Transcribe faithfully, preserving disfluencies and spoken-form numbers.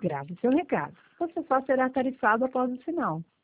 Grave seu recado. Você só será tarifado após o sinal.